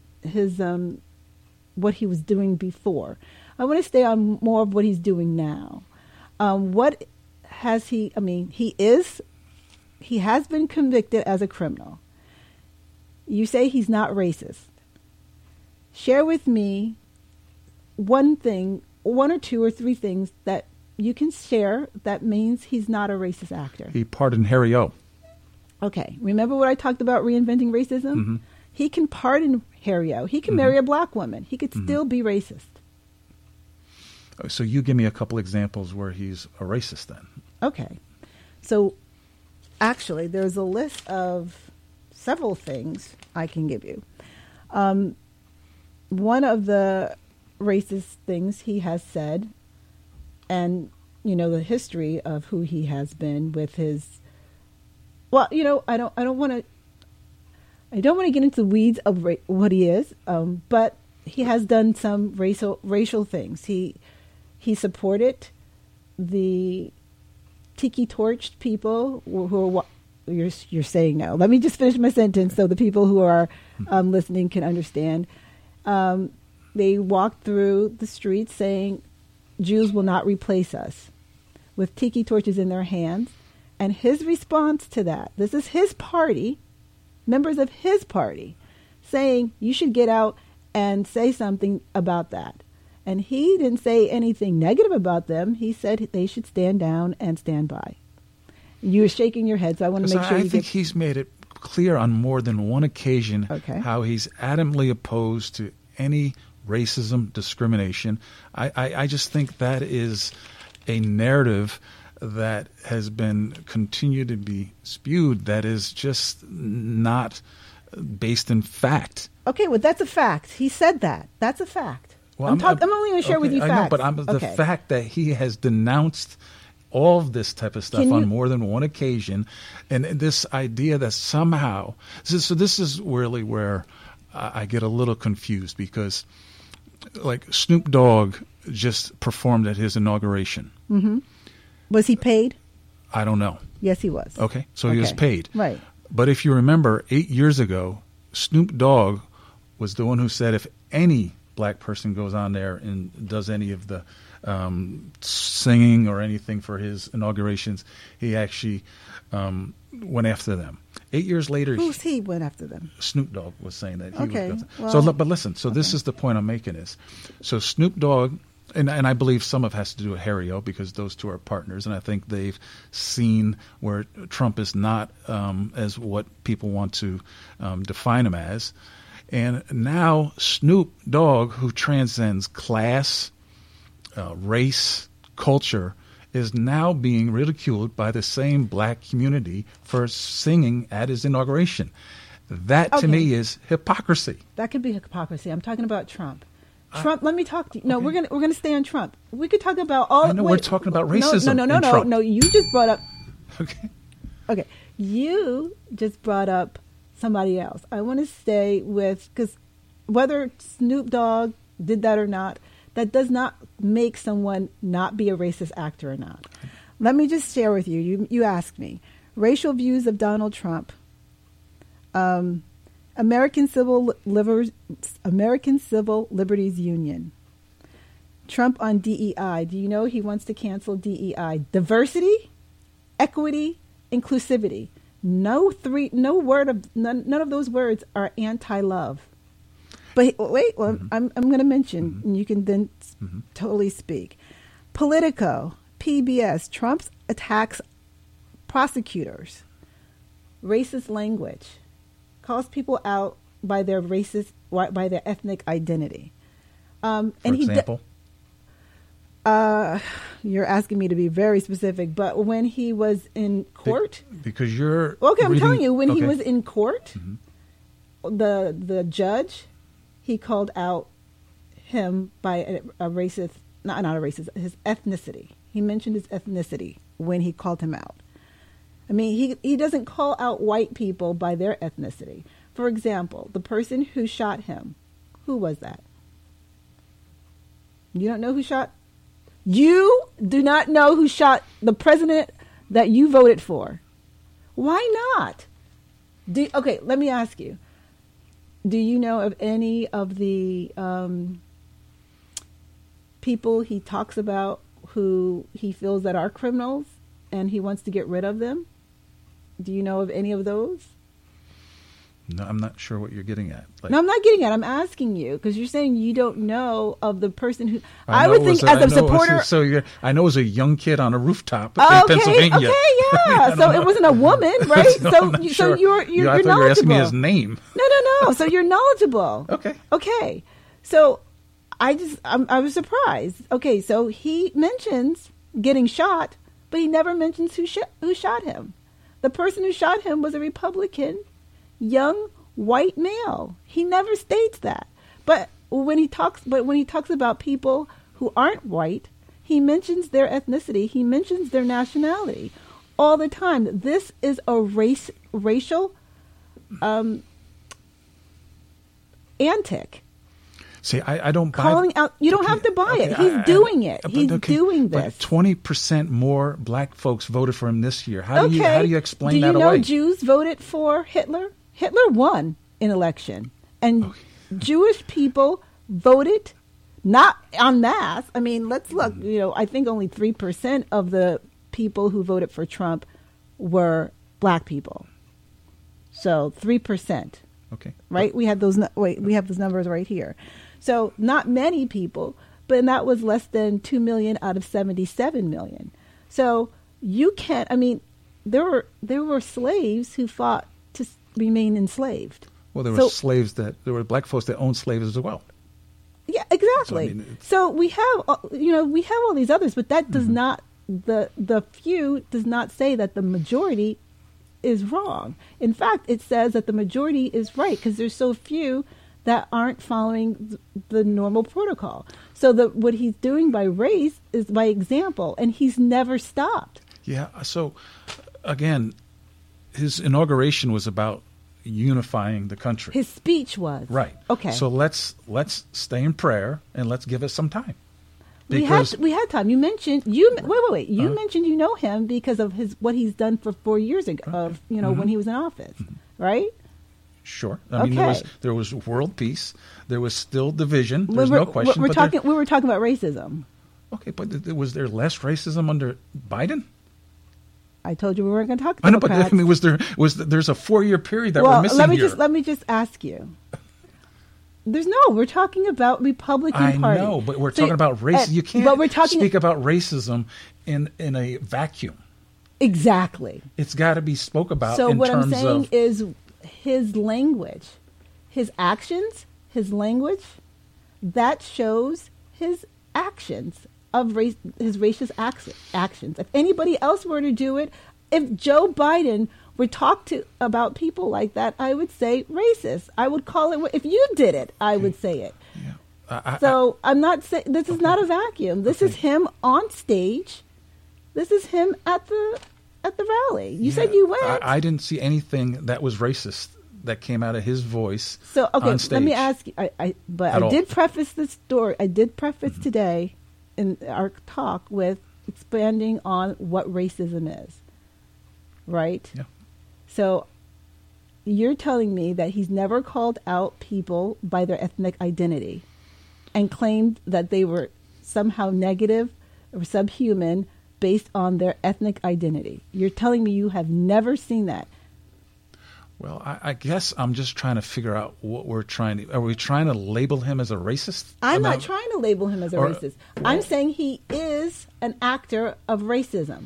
what he was doing before, I want to stay on more of what he's doing now. What has he? I mean, he has been convicted as a criminal. You say he's not racist. Share with me one or two or three things that you can share that means he's not a racist actor. He pardoned Harry O. Okay. Remember what I talked about reinventing racism? Mm-hmm. He can pardon Harry O. He can mm-hmm. marry a black woman. He could mm-hmm. still be racist. So you give me a couple examples where he's a racist then. Okay. So actually, there's a list of several things I can give you. One of the racist things he has said, and the history of who he has been with his. Well, I don't want to get into the weeds of what he is, but he has done some racial things. He supported the tiki torched people who are. You're saying no. Let me just finish my sentence so the people who are listening can understand. They walked through the streets saying, "Jews will not replace us," with tiki torches in their hands. And his response to that, this is his party, members of his party, saying, "You should get out and say something about that." And he didn't say anything negative about them. He said they should stand down and stand by. You were shaking your head, so I want to make sure I think he's made it clear on more than one occasion how he's adamantly opposed to any racism, discrimination. I just think that is a narrative that has been continued to be spewed that is just not based in fact. Okay, well, that's a fact. He said that. That's a fact. Well, I'm only going to share with you facts. I know, but the fact that he has denounced all of this type of stuff on more than one occasion, and this idea that somehow, so this is really where I get a little confused, because like Snoop Dogg just performed at his inauguration. Mm-hmm. Was he paid? I don't know. Yes, he was. Okay, so he was paid. Right. But if you remember, 8 years ago, Snoop Dogg was the one who said if any black person goes on there and does any of the singing or anything for his inaugurations, he actually went after them. 8 years later, he went after them? Snoop Dogg was saying that. But listen. So this is the point I'm making is, so Snoop Dogg, and I believe some of it has to do with Harry-O, because those two are partners, and I think they've seen where Trump is not as what people want to define him as. And now Snoop Dogg, who transcends class, race, culture, is now being ridiculed by the same black community for singing at his inauguration. That, to me, is hypocrisy. That could be hypocrisy. I'm talking about Trump. Trump, let me talk to you. No, we're gonna stay on Trump. We could talk about all. I know we're talking about racism. No. You just brought up. Okay. You just brought up somebody else. I want to stay with, because whether Snoop Dogg did that or not, that does not make someone not be a racist actor or not. Let me just share with you. You asked me racial views of Donald Trump. American Civil Liberties Union. Trump on DEI. Do you know he wants to cancel DEI? Diversity, equity, inclusivity. None of those words are anti-love. But wait, I'm going to mention, and you can then totally speak. Politico, PBS, Trump attacks prosecutors. Racist language. Calls people out by their by their ethnic identity. For example? You're asking me to be very specific, but when he was in court, because you're I'm telling you, when he was in court, the judge, he called out him by a racist, not a racist, his ethnicity. He mentioned his ethnicity when he called him out. I mean, he doesn't call out white people by their ethnicity. For example, the person who shot him, who was that? You don't know who shot? You do not know who shot the president that you voted for. Why not? Okay, let me ask you. Do you know of any of the people he talks about who he feels that are criminals and he wants to get rid of them? Do you know of any of those? No, I'm not sure what you're getting at. No, I'm not getting at. I'm asking you because you're saying you don't know of the person who. I would think as a supporter. I know it was a young kid on a rooftop in Pennsylvania. Okay, yeah. So it wasn't a woman, right? No, so you're I thought knowledgeable. you were asking me his name. No. So you're knowledgeable. Okay. So I was surprised. Okay, so he mentions getting shot, but he never mentions who shot him. The person who shot him was a Republican, young white male. He never states that. But when he talks about people who aren't white, He mentions their ethnicity. He mentions their nationality all the time. This is a racial antic. See, I don't buy calling out. You don't have to buy it. He's doing it. He's doing this. But 20% more black folks voted for him this year. How do you explain that away? Do you know Jews voted for Hitler? Hitler won an election, and Jewish people voted not en masse. I mean, let's look. I think only 3% of the people who voted for Trump were black people. So 3%. Okay. Right? We have those. We have those numbers right here. So not many people, but that was less than 2 million out of 77 million. So you can't. I mean, there were slaves who fought to remain enslaved. Well, there were black folks that owned slaves as well. Yeah, exactly. So we have all these others, but that does not, the few does not say that the majority is wrong. In fact, it says that the majority is right because there's so few that aren't following the normal protocol. So what he's doing by race is by example, and he's never stopped. Yeah. So again, his inauguration was about unifying the country. His speech was. Right. Okay. So let's stay in prayer and let's give it some time. Because we had time. You mentioned wait. You mentioned you know him because of what he's done for 4 years ago when he was in office, right? Sure. I mean there was world peace. There was still division. There's no question. We were talking about racism. Okay, but was there less racism under Biden? I told you we weren't going to talk about Democrats. I know, but there's a 4-year period that we're missing here. Let me just ask you. We're talking about Republican Party. I know, but we're talking about race. You can't speak about racism in a vacuum. Exactly. It's got to be spoke about. So what I'm saying is his language, his actions, his language, that shows his actions of his racist actions. If anybody else were to do it, if Joe Biden would talk about people like that, I would say racist. I would call it. If you did it, I would say it. Yeah. I'm not saying this is not a vacuum. This is him on stage. This is him at the rally. You said you went. I didn't see anything that was racist that came out of his voice. So on stage. Let me ask you. I did preface the story. I did preface today in our talk with expanding on what racism is. Right? Yeah. So you're telling me that he's never called out people by their ethnic identity and claimed that they were somehow negative or subhuman based on their ethnic identity. You're telling me you have never seen that. Well, I guess I'm just trying to figure out what we're trying to... Are we trying to label him as a racist? I'm not trying to label him as a racist. I'm saying he is an actor of racism.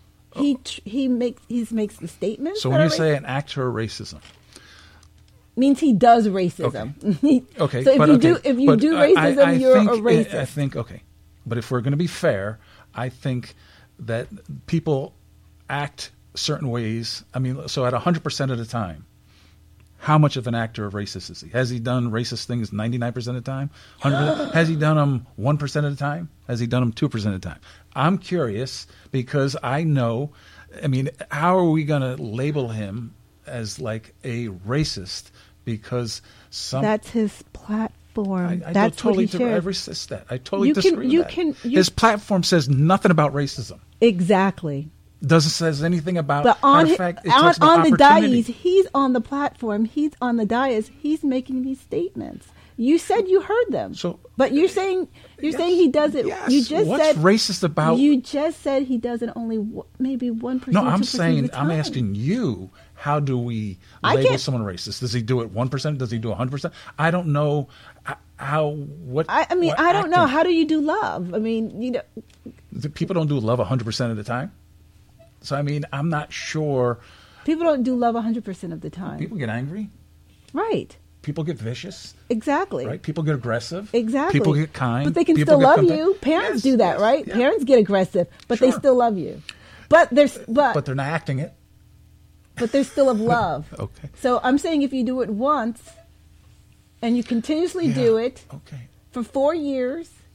He makes the statements. So when you say an actor of racism, means he does racism. Okay. So if you do racism, you're a racist. I think but if we're going to be fair, I think that people act certain ways. I mean, so at 100% of the time, how much of an actor of racist is he? Has he done racist things 99% of the time? 100%? Has he done them 1% of the time? Has he done them 2% of the time? I'm curious because I know, I mean, how are we going to label him as like a racist? Because that's his platform. That's totally what he shares. I resist that. I totally disagree with that. His platform says nothing about racism. Exactly. Doesn't says anything about. But on the dais, he's on the platform. He's on the dais. He's making these statements. You said you heard them. But you're saying he does it. Yes. You just What's said racist about? You just said he does it only maybe 1%. No, I'm saying I'm asking you. How do we label someone racist? Does he do it 1%? Does he do 100%? I don't know how. What I mean, I don't know. How do you do love? I mean, people don't do love 100% of the time. So I mean, I'm not sure. People don't do love 100% of the time. People get angry. Right. People get vicious. Exactly. Right. People get aggressive. Exactly. People get kind. But they can still love you. Parents do that, right? Yeah. Parents get aggressive, but they still love you. But they're not acting it. But they're still of love. Okay. So I'm saying if you do it once and you continuously do it for 4 years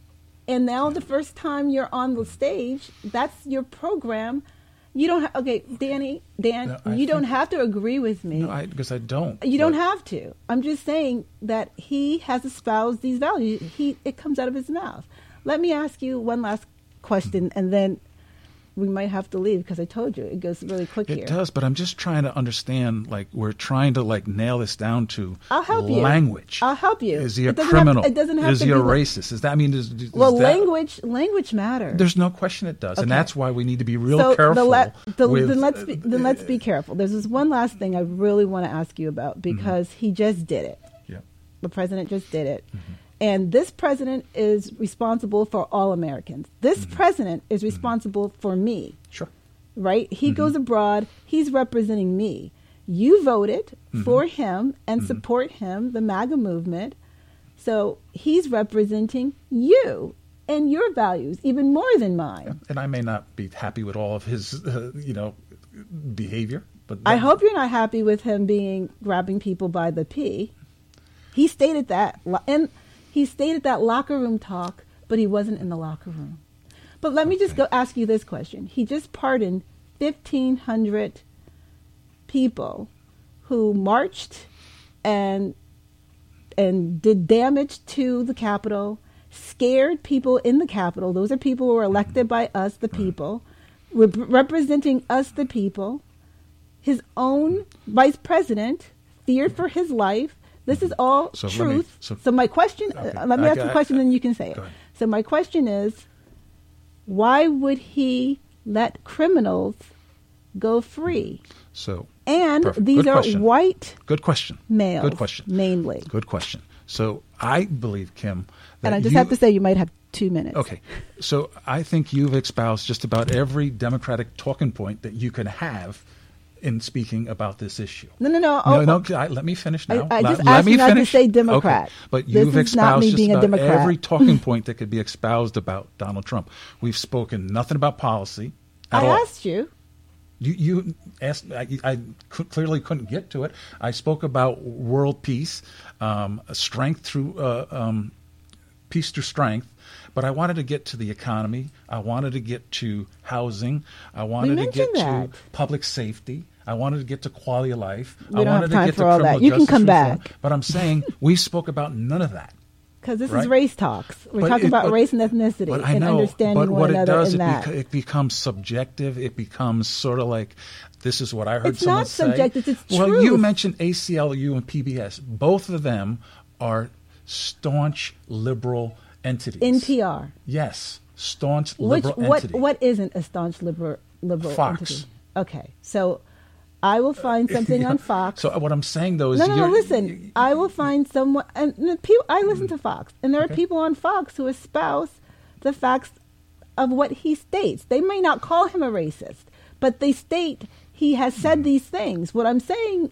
And now the first time you're on the stage, that's your program. You don't have, okay, Dan, you don't have to agree with me. No, because I don't. You don't have to. I'm just saying that he has espoused these values. It comes out of his mouth. Let me ask you one last question, and then we might have to leave because I told you it goes really quick here. It does, but I'm just trying to understand, like, we're trying to, like, nail this down to I'll help you. Language. I'll help you. Is he a criminal? It doesn't have is to he be a racist? Is that, I mean, is language matters. There's no question it does, Okay. and that's why we need to be real careful. Then let's be careful. There's this one last thing I really want to ask you about because he just did it. Yeah. The president just did it. And this president is responsible for all Americans. This president is responsible for me. Sure. Right? He goes abroad. He's representing me. You voted for him and support him, the MAGA movement. So he's representing you and your values even more than mine. Yeah. And I may not be happy with all of his, behavior. But I hope you're not happy with him grabbing people by the pee. He stated that, and he stated that locker room talk, but he wasn't in the locker room. But let me just go ask you this question. He just pardoned 1,500 people who marched and did damage to the Capitol, scared people in the Capitol. Those are people who were elected by us, the people, representing us, the people. His own vice president feared for his life. This is all truth. So my question, let me ask the question, then you can say it. So my question is, why would he let criminals go free? And these are white Good question. males. Good question. Mainly. Good question. So I believe, Kim, that and I just have to say you might have 2 minutes. Okay. So I think you've espoused just about every Democratic talking point that you can have in speaking about this issue. No. Let me finish now. I just asked you not to say Democrat. Okay. But you've This is not me espoused being just a about Democrat. every talking point that could be espoused about Donald Trump. We've spoken nothing about policy at all. I asked you. You asked. I clearly couldn't get to it. I spoke about world peace, strength through peace through strength. But I wanted to get to the economy. I wanted to get to housing. I wanted to get to public safety. I wanted to get to quality of life. We don't have time for all that. You can come back. But I'm saying we spoke about none of that. Because this is race talks. We're talking about race and ethnicity and understanding one another in that. It becomes subjective. It becomes sort of like, this is what I heard someone say. It's not subjective. It's truth. Well, you mentioned ACLU and PBS. Both of them are staunch liberal entities. NPR. Yes, staunch liberal entity. What isn't a staunch liberal Fox. entity? Okay, so I will find something on Fox. So what I'm saying, though, is no. Listen, I will find someone. And people, I listen to Fox, and there are people on Fox who espouse the facts of what he states. They may not call him a racist, but they state he has said these things. What I'm saying,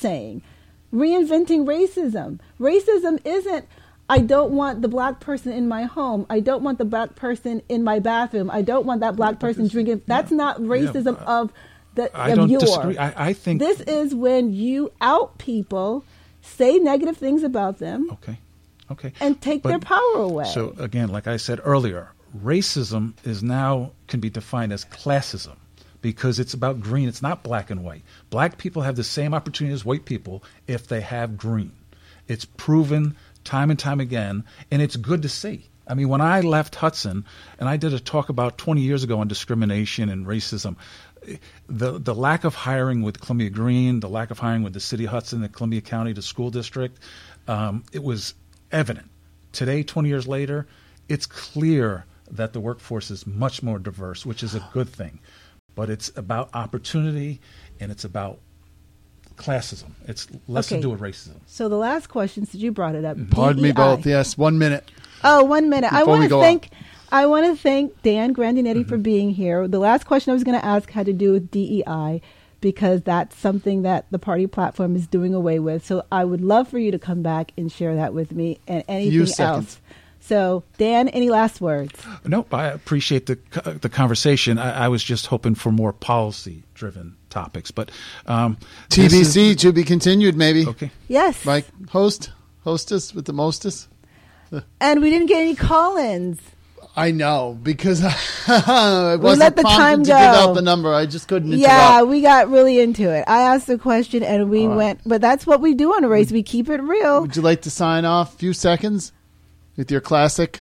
reinventing racism. Racism isn't, I don't want the black person in my home. I don't want the black person in my bathroom. I don't want that black person drinking. That's not racism of yours. Disagree. I think this is when you out people, say negative things about them. Okay. And take their power away. So again, like I said earlier, racism can be defined as classism. Because it's about green. It's not black and white. Black people have the same opportunity as white people if they have green. It's proven time and time again, and it's good to see. I mean, when I left Hudson, and I did a talk about 20 years ago on discrimination and racism, the lack of hiring with Columbia Green, the lack of hiring with the City of Hudson, the Columbia County, the school district, it was evident. Today, 20 years later, it's clear that the workforce is much more diverse, which is a good thing. But it's about opportunity, and it's about classism. It's less to do with racism. So the last question, since you brought it up, Pardon me both. Yes, 1 minute. Oh, 1 minute. I want to thank Dan Grandinetti for being here. The last question I was going to ask had to do with DEI, because that's something that the party platform is doing away with. So I would love for you to come back and share that with me and anything else. So, Dan, any last words? Nope. I appreciate the conversation. I was just hoping for more policy-driven topics. But TBC, to be continued, maybe. Okay. Yes. Like hostess with the mostest. And we didn't get any call-ins. I know, because I We let the time to give out go. the number. I just couldn't interrupt. Yeah, we got really into it. I asked the question and we went, but that's what we do on a race. We keep it real. Would you like to sign off a few seconds with your classic